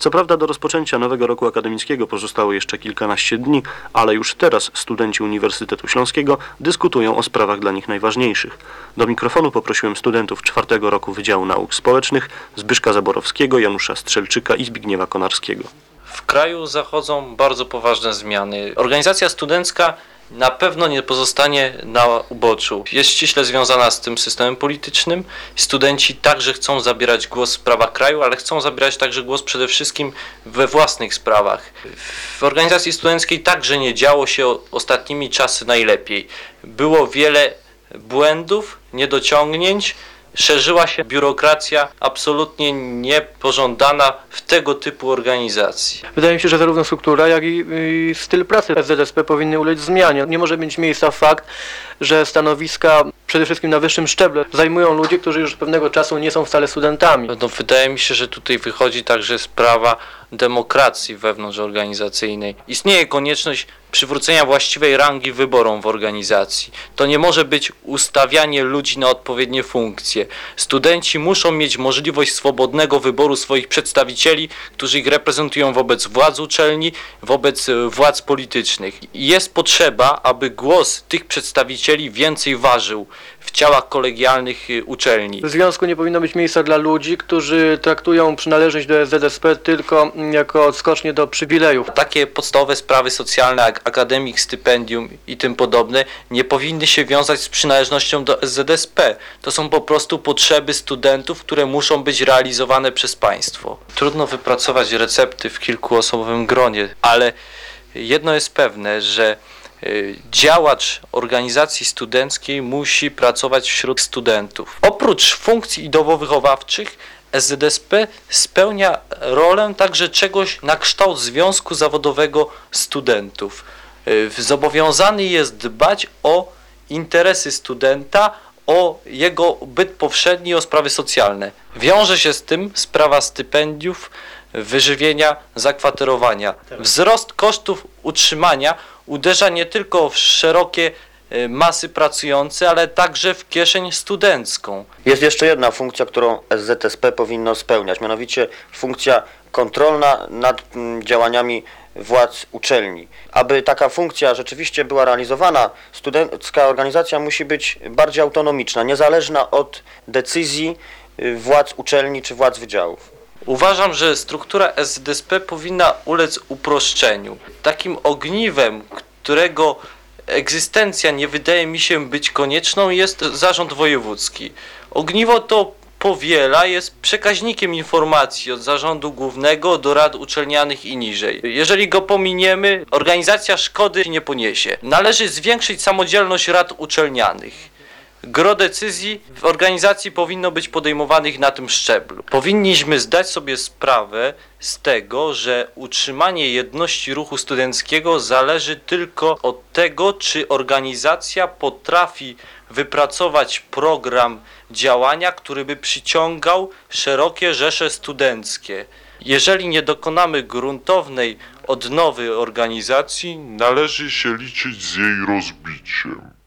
Co prawda do rozpoczęcia nowego roku akademickiego pozostało jeszcze kilkanaście dni, ale już teraz studenci Uniwersytetu Śląskiego dyskutują o sprawach dla nich najważniejszych. Do mikrofonu poprosiłem studentów czwartego roku Wydziału Nauk Społecznych Zbyszka Zaborowskiego, Janusza Strzelczyka i Zbigniewa Konarskiego. W kraju zachodzą bardzo poważne zmiany. Organizacja studencka na pewno nie pozostanie na uboczu. Jest ściśle związana z tym systemem politycznym. Studenci także chcą zabierać głos w sprawach kraju, ale chcą zabierać także głos przede wszystkim we własnych sprawach. W organizacji studenckiej także nie działo się ostatnimi czasy najlepiej. Było wiele błędów, niedociągnięć. Szerzyła się biurokracja absolutnie niepożądana w tego typu organizacji. Wydaje mi się, że zarówno struktura, jak i styl pracy SZSP powinny ulec zmianie. Nie może mieć miejsca fakt, że stanowiska przede wszystkim na wyższym szczeblu zajmują ludzie, którzy już pewnego czasu nie są wcale studentami. No, wydaje mi się, że tutaj wychodzi także sprawa demokracji wewnątrzorganizacyjnej. Istnieje konieczność przywrócenia właściwej rangi wyborom w organizacji. To nie może być ustawianie ludzi na odpowiednie funkcje. Studenci muszą mieć możliwość swobodnego wyboru swoich przedstawicieli, którzy ich reprezentują wobec władz uczelni, wobec władz politycznych. Jest potrzeba, aby głos tych przedstawicieli więcej ważył w ciałach kolegialnych uczelni. W związku nie powinno być miejsca dla ludzi, którzy traktują przynależność do SZSP tylko jako odskocznie do przywilejów. Takie podstawowe sprawy socjalne jak akademik, stypendium i tym podobne nie powinny się wiązać z przynależnością do SZSP. To są po prostu potrzeby studentów, które muszą być realizowane przez państwo. Trudno wypracować recepty w kilkuosobowym gronie, ale jedno jest pewne, że działacz organizacji studenckiej musi pracować wśród studentów. Oprócz funkcji ideowo-wychowawczych SZSP spełnia rolę także czegoś na kształt Związku Zawodowego Studentów. Zobowiązany jest dbać o interesy studenta, o jego byt powszedni, o sprawy socjalne. Wiąże się z tym sprawa stypendiów, wyżywienia, zakwaterowania. Wzrost kosztów utrzymania uderza nie tylko w szerokie masy pracujące, ale także w kieszeń studencką. Jest jeszcze jedna funkcja, którą SZSP powinno spełniać, mianowicie funkcja kontrolna nad działaniami władz uczelni. Aby taka funkcja rzeczywiście była realizowana, studencka organizacja musi być bardziej autonomiczna, niezależna od decyzji władz uczelni czy władz wydziałów. Uważam, że struktura SZSP powinna ulec uproszczeniu. Takim ogniwem, którego egzystencja nie wydaje mi się być konieczną, jest zarząd wojewódzki. Ogniwo to powiela, jest przekaźnikiem informacji od zarządu głównego do rad uczelnianych i niżej. Jeżeli go pominiemy, organizacja szkody nie poniesie. Należy zwiększyć samodzielność rad uczelnianych. Gros decyzji w organizacji powinno być podejmowanych na tym szczeblu. Powinniśmy zdać sobie sprawę z tego, że utrzymanie jedności ruchu studenckiego zależy tylko od tego, czy organizacja potrafi wypracować program działania, który by przyciągał szerokie rzesze studenckie. Jeżeli nie dokonamy gruntownej odnowy organizacji, należy się liczyć z jej rozbiciem.